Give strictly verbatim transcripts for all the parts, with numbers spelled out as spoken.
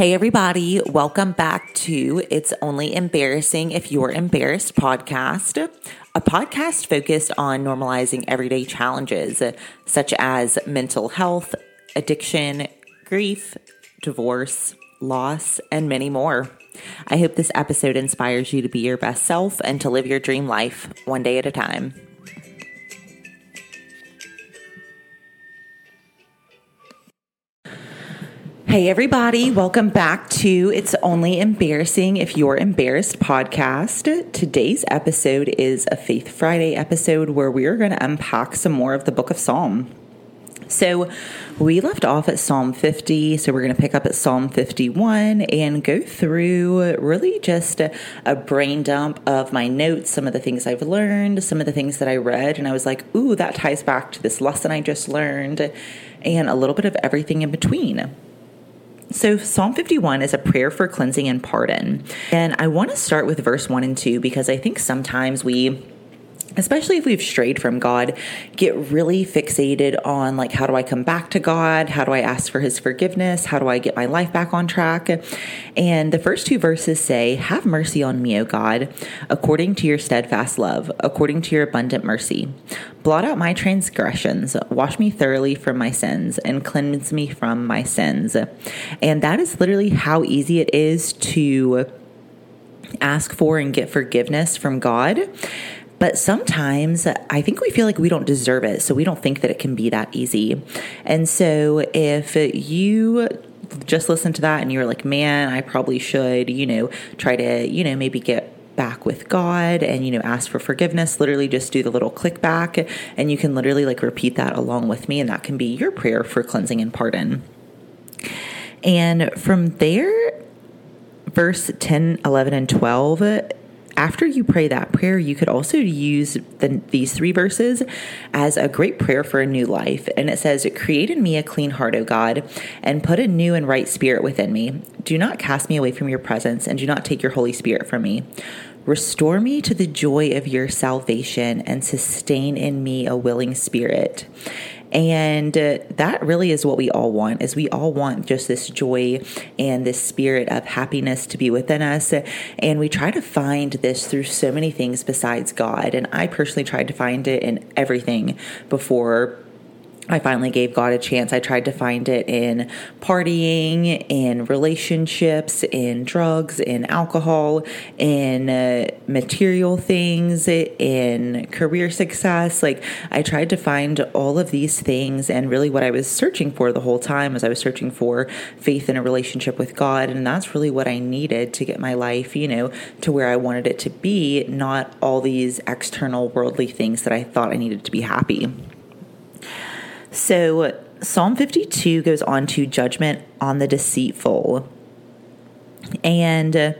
Hey everybody, welcome back to It's Only Embarrassing If You're Embarrassed podcast, a podcast focused on normalizing everyday challenges such as mental health, addiction, grief, divorce, loss, and many more. I hope this episode inspires you to be your best self and to live your dream life one day at a time. Hey everybody, welcome back to It's Only Embarrassing If You're Embarrassed podcast. Today's episode is a Faith Friday episode where we're going to unpack some more of the book of Psalm. So we left off at Psalm fifty, so we're going to pick up at Psalm fifty-one and go through really just a, a brain dump of my notes, some of the things I've learned, some of the things that I read, and I was like, ooh, that ties back to this lesson I just learned, and a little bit of everything in between. So Psalm fifty-one is a prayer for cleansing and pardon. And I want to start with verse one and two because I think sometimes we, especially if we've strayed from God, get really fixated on like, how do I come back to God? How do I ask for his forgiveness? How do I get my life back on track? And the first two verses say, have mercy on me, O God, according to your steadfast love, according to your abundant mercy. Blot out my transgressions, wash me thoroughly from my sins, and cleanse me from my sins. And that is literally how easy it is to ask for and get forgiveness from God. But sometimes I think we feel like we don't deserve it, so we don't think that it can be that easy. And so if you just listen to that and you're like, man, I probably should, you know, try to, you know, maybe get back with God and, you know, ask for forgiveness, literally just do the little click back and you can literally like repeat that along with me. And that can be your prayer for cleansing and pardon. And from there, verse ten, eleven, and twelve, after you pray that prayer, you could also use the, these three verses as a great prayer for a new life. And it says, create in me a clean heart, O God, and put a new and right spirit within me. Do not cast me away from your presence, and do not take your Holy Spirit from me. Restore me to the joy of your salvation and sustain in me a willing spirit. And uh, that really is what we all want, is we all want just this joy and this spirit of happiness to be within us. And we try to find this through so many things besides God. And I personally tried to find it in everything before I finally gave God a chance. I tried to find it in partying, in relationships, in drugs, in alcohol, in uh, material things, in career success. Like I tried to find all of these things, and really what I was searching for the whole time was I was searching for faith in a relationship with God. And that's really what I needed to get my life, you know, to where I wanted it to be, not all these external worldly things that I thought I needed to be happy. So Psalm fifty-two goes on to judgment on the deceitful. And it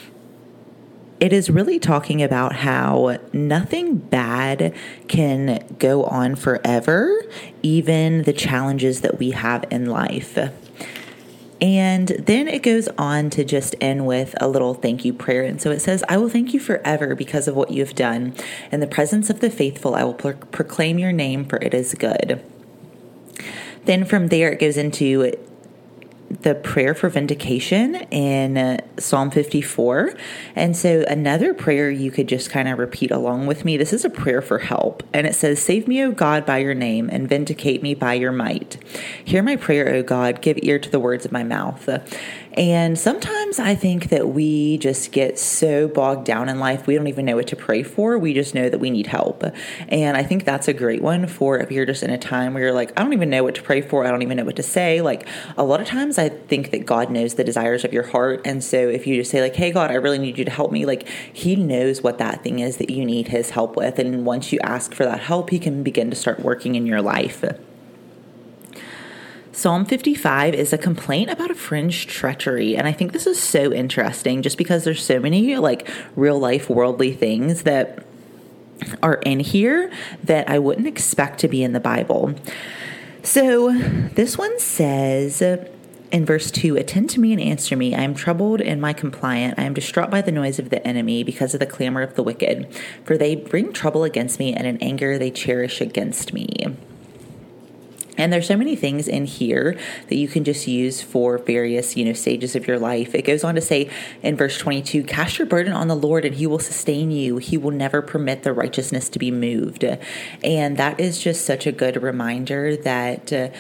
is really talking about how nothing bad can go on forever, even the challenges that we have in life. And then it goes on to just end with a little thank you prayer. And so it says, I will thank you forever because of what you have done. In the presence of the faithful, I will pro- proclaim your name, for it is good. Then from there, it goes into the prayer for vindication in uh, Psalm fifty-four. And so another prayer you could just kind of repeat along with me. This is a prayer for help. And it says, save me, O God, by your name, and vindicate me by your might. Hear my prayer, O God, give ear to the words of my mouth. And sometimes I think that we just get so bogged down in life, we don't even know what to pray for. We just know that we need help. And I think that's a great one for if you're just in a time where you're like, I don't even know what to pray for. I don't even know what to say. Like a lot of times I think that God knows the desires of your heart. And so if you just say like, hey, God, I really need you to help me. Like he knows what that thing is that you need his help with. And once you ask for that help, he can begin to start working in your life. Psalm fifty-five is a complaint about a friend's treachery. And I think this is so interesting just because there's so many like real life worldly things that are in here that I wouldn't expect to be in the Bible. So this one says in verse two, attend to me and answer me. I am troubled in my compliant. I am distraught by the noise of the enemy because of the clamor of the wicked. For they bring trouble against me, and in anger they cherish against me. And there's so many things in here that you can just use for various, you know, stages of your life. It goes on to say in verse twenty-two, cast your burden on the Lord and he will sustain you. He will never permit the righteousness to be moved. And that is just such a good reminder that uh,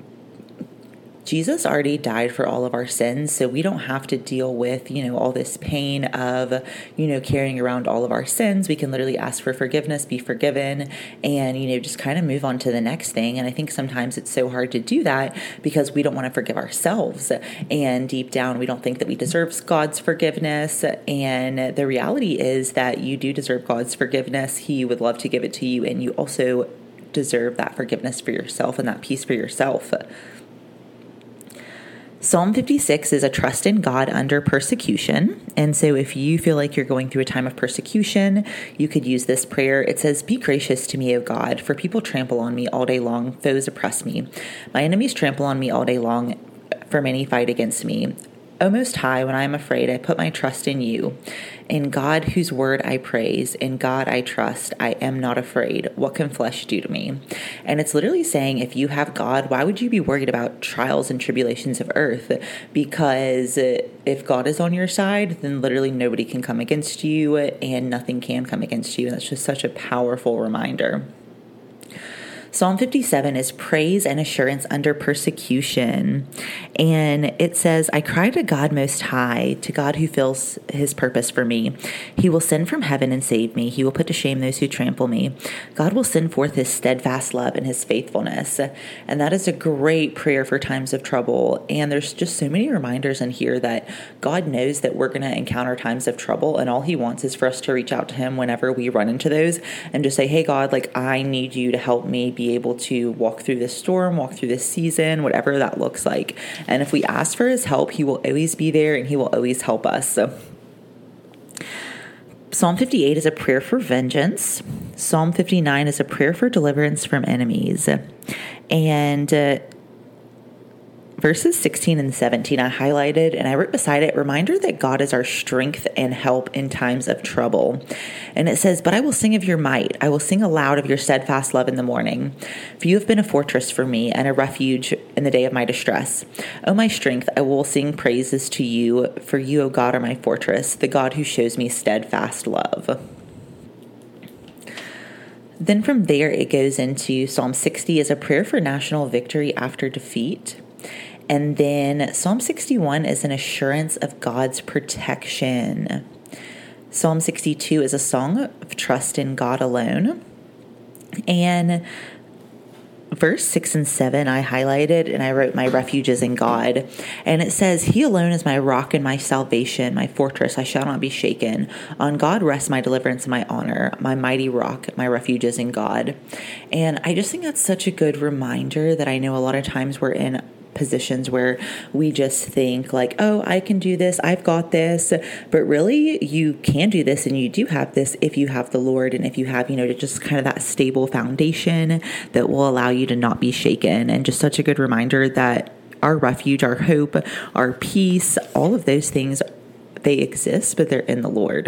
Jesus already died for all of our sins, so we don't have to deal with, you know, all this pain of, you know, carrying around all of our sins. We can literally ask for forgiveness, be forgiven, and, you know, just kind of move on to the next thing. And I think sometimes it's so hard to do that because we don't want to forgive ourselves. And deep down, we don't think that we deserve God's forgiveness. And the reality is that you do deserve God's forgiveness. He would love to give it to you, and you also deserve that forgiveness for yourself and that peace for yourself. Psalm fifty-six is a trust in God under persecution. And so if you feel like you're going through a time of persecution, you could use this prayer. It says, be gracious to me, O God, for people trample on me all day long. Foes oppress me. My enemies trample on me all day long, for many fight against me. O Most High, when I am afraid, I put my trust in you. In God, whose word I praise, in God I trust, I am not afraid. What can flesh do to me? And it's literally saying, if you have God, why would you be worried about trials and tribulations of earth? Because if God is on your side, then literally nobody can come against you and nothing can come against you. And that's just such a powerful reminder. Psalm fifty-seven is praise and assurance under persecution. And it says, I cry to God Most High, to God who fills his purpose for me. He will send from heaven and save me. He will put to shame those who trample me. God will send forth his steadfast love and his faithfulness. And that is a great prayer for times of trouble. And there's just so many reminders in here that God knows that we're going to encounter times of trouble. And all he wants is for us to reach out to him whenever we run into those and just say, hey, God, like, I need you to help me be able to walk through this storm, walk through this season, whatever that looks like. And if we ask for his help, he will always be there and he will always help us. So Psalm fifty-eight is a prayer for vengeance. Psalm fifty-nine is a prayer for deliverance from enemies. And uh, verses sixteen and seventeen I highlighted, and I wrote beside it, reminder that God is our strength and help in times of trouble. And it says, but I will sing of your might. I will sing aloud of your steadfast love in the morning. For you have been a fortress for me and a refuge in the day of my distress. O my strength, I will sing praises to you. For you, O God, are my fortress, the God who shows me steadfast love. Then from there, it goes into Psalm sixty as a prayer for national victory after defeat. And then Psalm sixty-one is an assurance of God's protection. Psalm sixty-two is a song of trust in God alone. And verse six and seven I highlighted, and I wrote, my refuge is in God. And it says, he alone is my rock and my salvation, my fortress, I shall not be shaken. On God rests my deliverance and my honor, my mighty rock, my refuge is in God. And I just think that's such a good reminder that I know a lot of times we're in positions where we just think like, oh, I can do this, I've got this, but really you can do this and you do have this if you have the Lord and if you have, you know, just kind of that stable foundation that will allow you to not be shaken. And just such a good reminder that our refuge, our hope, our peace, all of those things, they exist, but they're in the Lord.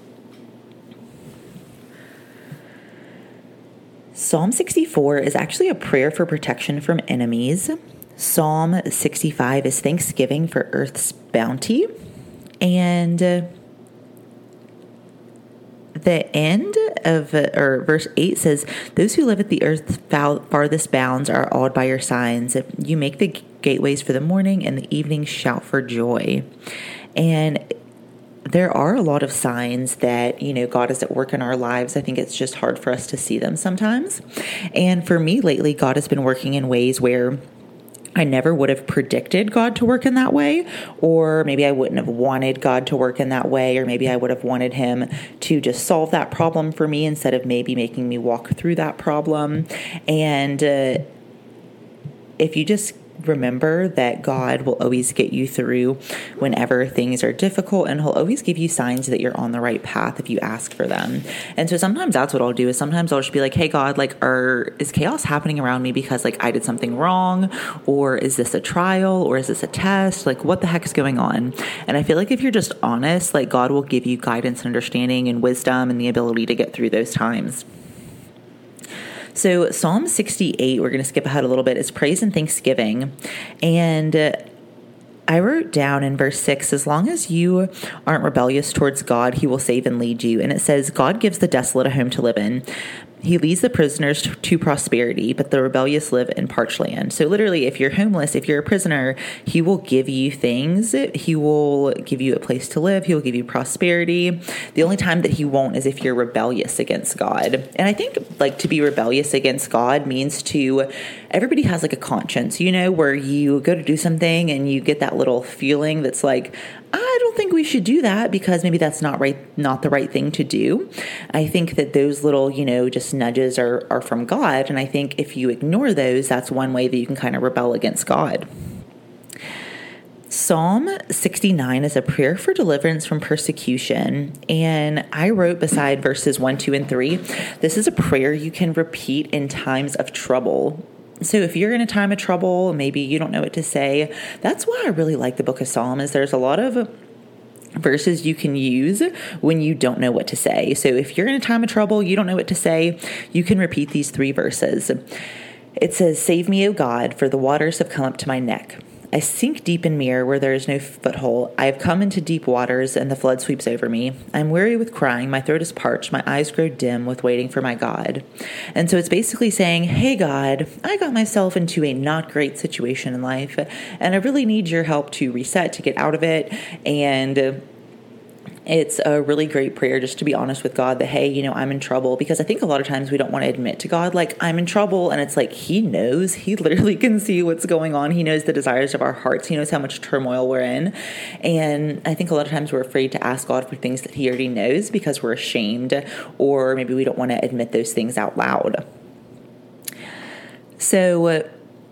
Psalm sixty-four is actually a prayer for protection from enemies. Psalm sixty-five is thanksgiving for earth's bounty. And uh, the end of, uh, or verse eight says, those who live at the earth's farthest bounds are awed by your signs. You make the gateways for the morning and the evening shout for joy. And there are a lot of signs that, you know, God is at work in our lives. I think it's just hard for us to see them sometimes. And for me lately, God has been working in ways where I never would have predicted God to work in that way, or maybe I wouldn't have wanted God to work in that way, or maybe I would have wanted him to just solve that problem for me instead of maybe making me walk through that problem. And uh, if you just remember that God will always get you through whenever things are difficult, and he'll always give you signs that you're on the right path if you ask for them. And so sometimes that's what I'll do is sometimes I'll just be like, hey God, like, are, is chaos happening around me because like I did something wrong, or is this a trial, or is this a test? Like, what the heck is going on? And I feel like if you're just honest, like God will give you guidance and understanding and wisdom and the ability to get through those times. So Psalm sixty-eight, we're going to skip ahead a little bit, is praise and thanksgiving. And uh, I wrote down in verse six, as long as you aren't rebellious towards God, he will save and lead you. And it says, God gives the desolate a home to live in. He leads the prisoners to prosperity, but the rebellious live in parched land. So literally, if you're homeless, if you're a prisoner, he will give you things. He will give you a place to live. He will give you prosperity. The only time that he won't is if you're rebellious against God. And I think like to be rebellious against God means to, everybody has like a conscience, you know, where you go to do something and you get that little feeling that's like, I don't think we should do that because maybe that's not right, not the right thing to do. I think that those little, you know, just nudges are, are from God. And I think if you ignore those, that's one way that you can kind of rebel against God. Psalm sixty-nine is a prayer for deliverance from persecution. And I wrote beside verses one, two, and three, this is a prayer you can repeat in times of trouble. So if you're in a time of trouble, maybe you don't know what to say. That's why I really like the book of Psalms, is there's a lot of verses you can use when you don't know what to say. So if you're in a time of trouble, you don't know what to say, you can repeat these three verses. It says, "Save me, O God, for the waters have come up to my neck. I sink deep in mere where there is no foothold. I have come into deep waters, and the flood sweeps over me. I am weary with crying. My throat is parched. My eyes grow dim with waiting for my God." And so it's basically saying, hey, God, I got myself into a not great situation in life, and I really need your help to reset, to get out of it. And it's a really great prayer just to be honest with God that, hey, you know, I'm in trouble, because I think a lot of times we don't want to admit to God, like, I'm in trouble. And it's like, he knows, he literally can see what's going on. He knows the desires of our hearts. He knows how much turmoil we're in. And I think a lot of times we're afraid to ask God for things that he already knows because we're ashamed, or maybe we don't want to admit those things out loud. So uh,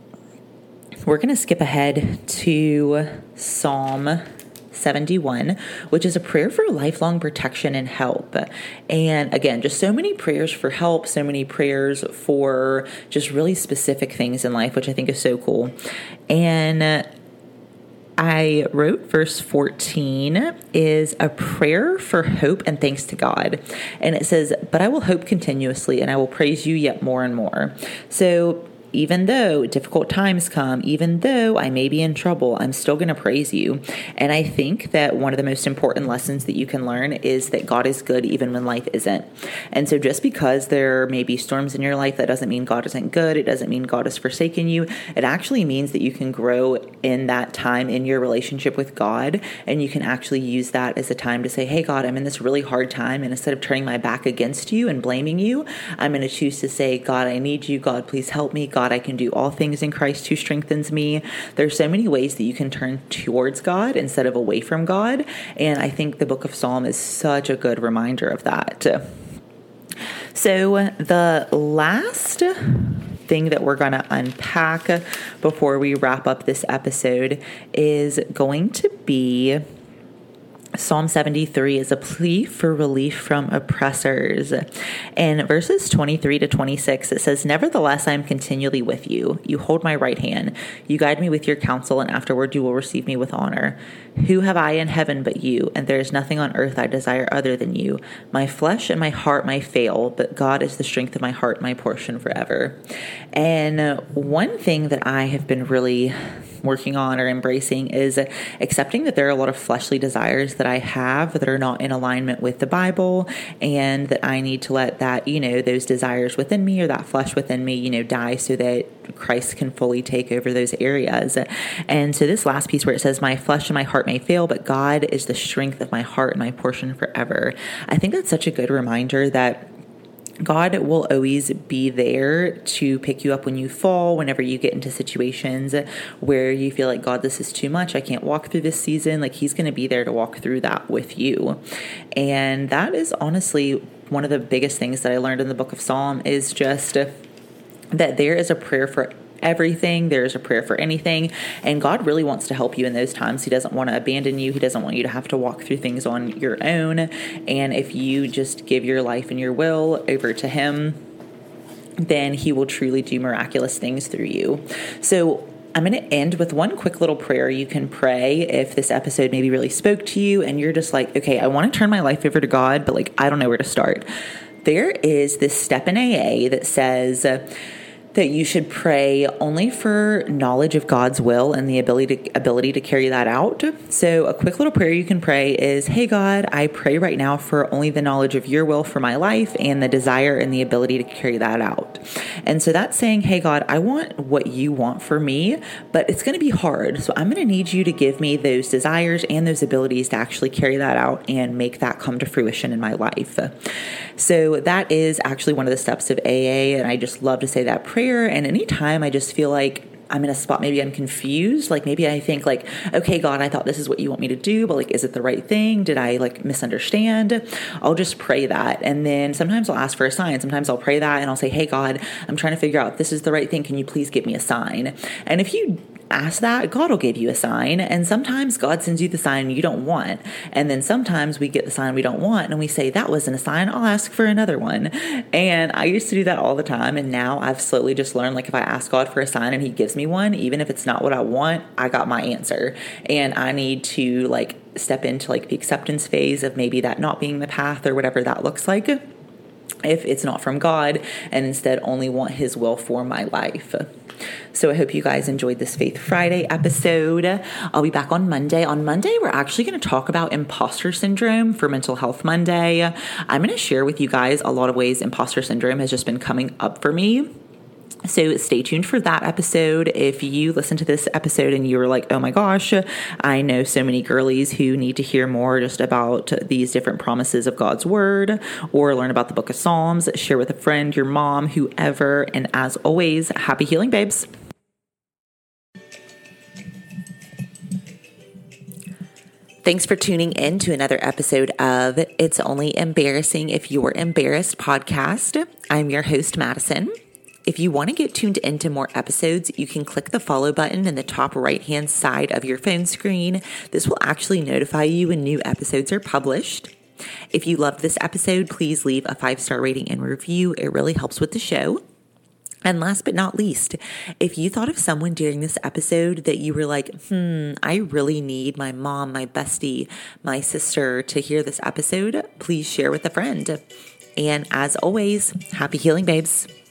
we're going to skip ahead to Psalm seventy-one, which is a prayer for lifelong protection and help. And again, just so many prayers for help, so many prayers for just really specific things in life, which I think is so cool. And I wrote verse fourteen is a prayer for hope and thanks to God. And it says, "But I will hope continuously, and I will praise you yet more and more." So even though difficult times come, even though I may be in trouble, I'm still going to praise you. And I think that one of the most important lessons that you can learn is that God is good even when life isn't. And so just because there may be storms in your life, that doesn't mean God isn't good. It doesn't mean God has forsaken you. It actually means that you can grow in that time in your relationship with God. And you can actually use that as a time to say, hey, God, I'm in this really hard time. And instead of turning my back against you and blaming you, I'm going to choose to say, God, I need you. God, please help me. God, I can do all things in Christ who strengthens me. There's so many ways that you can turn towards God instead of away from God. And I think the book of Psalm is such a good reminder of that. So the last thing that we're going to unpack before we wrap up this episode is going to be Psalm seventy-three is a plea for relief from oppressors. In verses twenty-three to twenty-six, it says, "Nevertheless, I am continually with you. You hold my right hand. You guide me with your counsel, and afterward you will receive me with honor. Who have I in heaven but you? And there is nothing on earth I desire other than you. My flesh and my heart may fail, but God is the strength of my heart, my portion forever." And one thing that I have been really working on or embracing is accepting that there are a lot of fleshly desires that I have that are not in alignment with the Bible, and that I need to let that, you know, those desires within me or that flesh within me, you know, die so that Christ can fully take over those areas. And so this last piece where it says, "My flesh and my heart may fail, but God is the strength of my heart and my portion forever." I think that's such a good reminder that God will always be there to pick you up when you fall, whenever you get into situations where you feel like, God, this is too much. I can't walk through this season. Like, he's going to be there to walk through that with you. And that is honestly one of the biggest things that I learned in the book of Psalm, is just that there is a prayer for everything. There's a prayer for anything. And God really wants to help you in those times. He doesn't want to abandon you. He doesn't want you to have to walk through things on your own. And if you just give your life and your will over to him, then he will truly do miraculous things through you. So I'm going to end with one quick little prayer you can pray if this episode maybe really spoke to you and you're just like, okay, I want to turn my life over to God, but like, I don't know where to start. there is this step in A A that says uh, that you should pray only for knowledge of God's will and the ability to, ability to carry that out. So a quick little prayer you can pray is, hey God, I pray right now for only the knowledge of your will for my life and the desire and the ability to carry that out. And so that's saying, hey God, I want what you want for me, but it's going to be hard. So I'm going to need you to give me those desires and those abilities to actually carry that out and make that come to fruition in my life. So that is actually one of the steps of A A. And I just love to say that prayer. And anytime I just feel like I'm in a spot, maybe I'm confused, like maybe I think like, okay, God, I thought this is what you want me to do, but like, is it the right thing? Did I like misunderstand? I'll just pray that. And then sometimes I'll ask for a sign. Sometimes I'll pray that and I'll say, hey God, I'm trying to figure out if this is the right thing. Can you please give me a sign? And if you ask that, God will give you a sign. And sometimes God sends you the sign you don't want. And then sometimes we get the sign we don't want and we say, that wasn't a sign. I'll ask for another one. And I used to do that all the time. And now I've slowly just learned, like if I ask God for a sign and he gives me one, even if it's not what I want, I got my answer. And I need to like step into like the acceptance phase of maybe that not being the path or whatever that looks like, if it's not from God, and instead only want his will for my life. So I hope you guys enjoyed this Faith Friday episode. I'll be back on Monday. On Monday, we're actually going to talk about imposter syndrome for Mental Health Monday. I'm going to share with you guys a lot of ways imposter syndrome has just been coming up for me. So stay tuned for that episode. If you listen to this episode and you were like, oh my gosh, I know so many girlies who need to hear more just about these different promises of God's word or learn about the book of Psalms, share with a friend, your mom, whoever. And as always, happy healing, babes. Thanks for tuning in to another episode of It's Only Embarrassing If You're Embarrassed podcast. I'm your host, Madison. If you want to get tuned into more episodes, you can click the follow button in the top right-hand side of your phone screen. This will actually notify you when new episodes are published. If you loved this episode, please leave a five-star rating and review. It really helps with the show. And last but not least, if you thought of someone during this episode that you were like, hmm, I really need my mom, my bestie, my sister to hear this episode, please share with a friend. And as always, happy healing, babes.